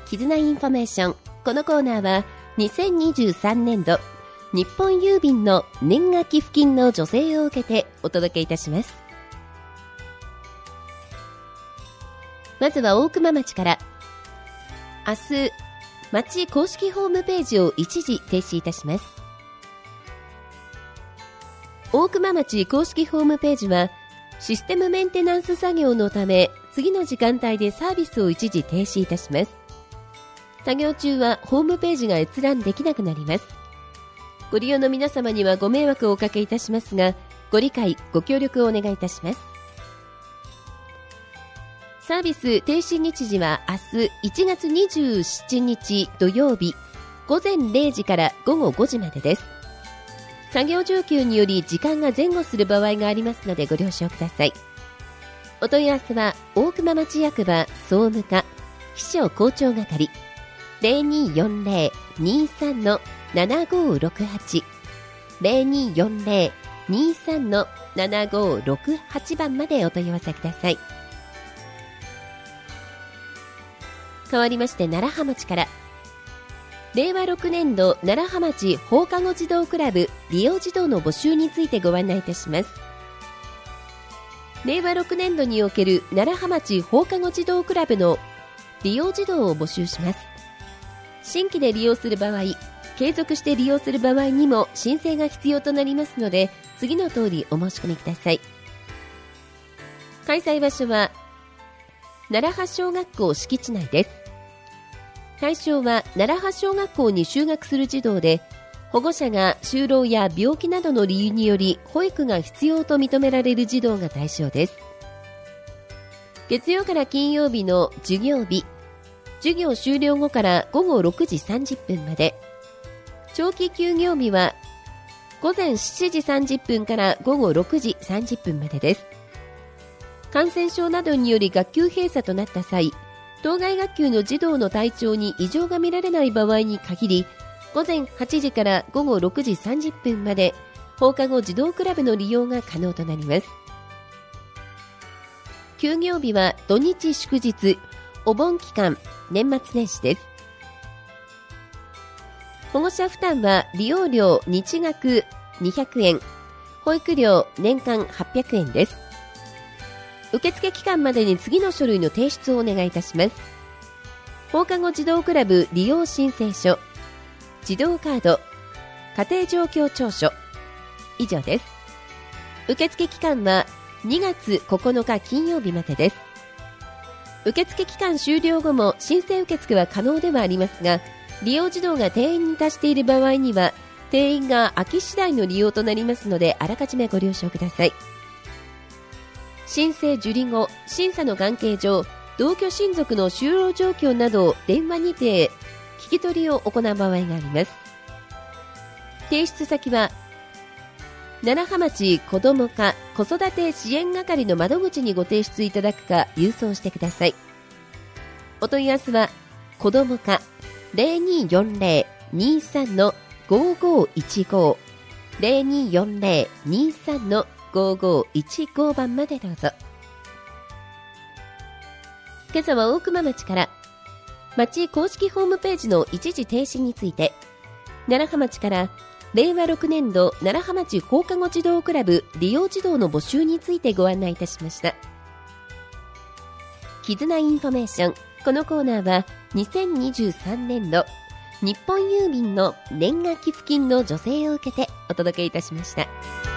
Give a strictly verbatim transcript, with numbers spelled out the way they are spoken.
絆インフォメーション。このコーナーはにせんにじゅうさんねんど日本郵便の年賀寄付金の助成を受けてお届けいたします。まずは大熊町から。明日、町公式ホームページを一時停止いたします。大熊町公式ホームページはシステムメンテナンス作業のため次の時間帯でサービスを一時停止いたします。作業中はホームページが閲覧できなくなります。ご利用の皆様にはご迷惑をおかけいたしますが、ご理解ご協力をお願いいたします。サービス停止日時は明日いちがつにじゅうしちにち土曜日ごぜんれいじからごごごじまでです。作業状況により時間が前後する場合がありますのでご了承ください。お問い合わせは大熊町役場総務課秘書校長係 ゼロにーよんゼロ にーさん ななごろくはち ゼロにーよんゼロ にーさん ななごろくはち 番までお問い合わせください。変わりまして楢葉町から。れいわろくねんど楢葉町放課後児童クラブ利用児童の募集についてご案内いたします。れいわろくねんどにおける楢葉町放課後児童クラブの利用児童を募集します。新規で利用する場合、継続して利用する場合にも申請が必要となりますので、次の通りお申し込みください。開催場所は楢葉小学校敷地内です。対象は楢葉小学校に就学する児童で、保護者が就労や病気などの理由により保育が必要と認められる児童が対象です。月曜から金曜日の授業日、授業終了後からごごろくじさんじゅっぷんまで、長期休業日はごぜんしちじさんじゅっぷんからごごろくじさんじゅっぷんまでです。感染症などにより学級閉鎖となった際、当該学級の児童の体調に異常が見られない場合に限り、ごぜんはちじからごごろくじさんじゅっぷんまで放課後児童クラブの利用が可能となります。休業日は土日祝日、お盆期間、年末年始です。保護者負担は利用料日額にひゃくえん、保育料年間はっぴゃくえんです。受付期間までに次の書類の提出をお願いいたします。放課後児童クラブ利用申請書、児童カード、家庭状況調書、以上です。受付期間はにがつここのか金曜日までです。受付期間終了後も申請受付は可能ではありますが、利用児童が定員に達している場合には定員が空き次第の利用となりますので、あらかじめご了承ください。申請受理後、審査の関係上、同居親族の就労状況などを電話にて聞き取りを行う場合があります。提出先は楢葉町子ども課子育て支援係の窓口にご提出いただくか郵送してください。お問い合わせは子ども課 ゼロにーよんゼロ にーさん のごごいちご ゼロにーよんゼロ にーさん のごごいちご番までどうぞ。今朝は大熊町から。町公式ホームページの一時停止について、楢葉町かられいわろくねんど楢葉町放課後児童クラブ利用児童の募集についてご案内いたしました。絆インフォメーション。このコーナーはにせんにじゅうさんねんど日本郵便の年賀寄付金の助成を受けてお届けいたしました。